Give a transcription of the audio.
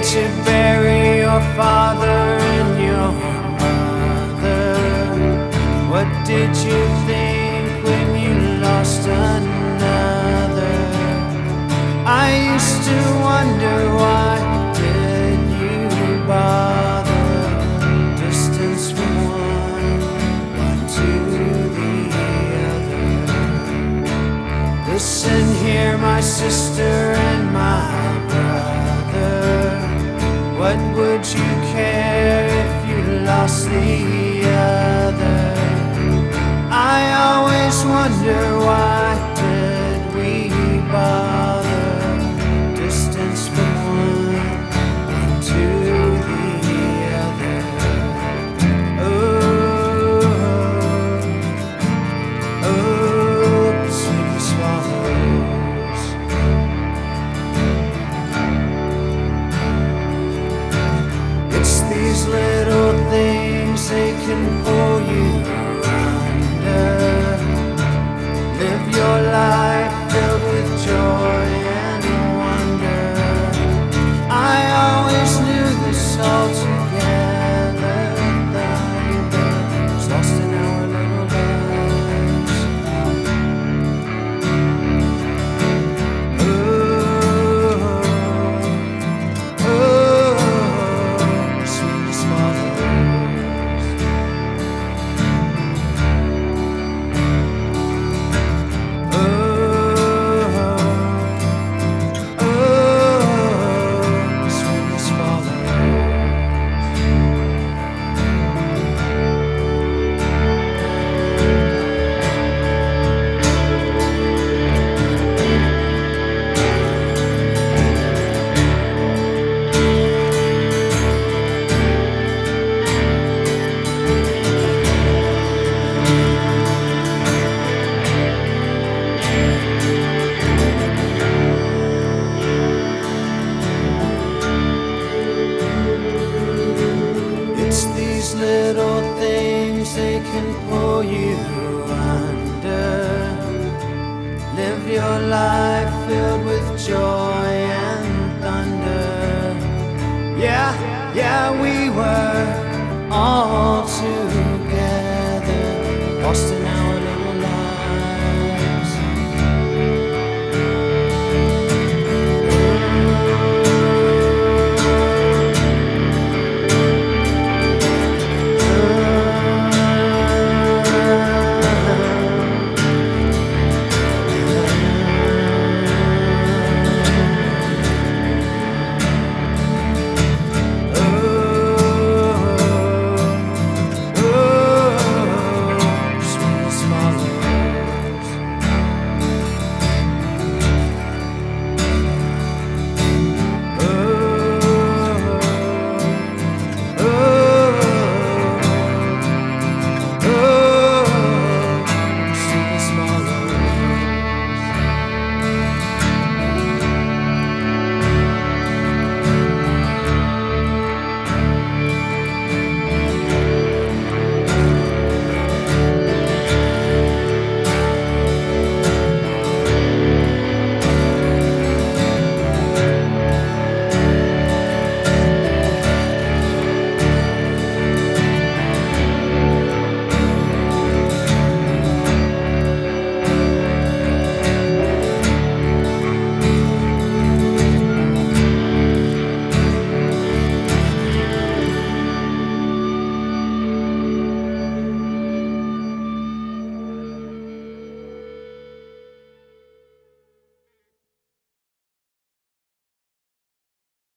to bury your father and your mother. What did you think when you lost another? I used to wonder, why did you bother? Distance from one to the other. Listen here, my sister and my brother. What would you care if you lost the other? I always wonder why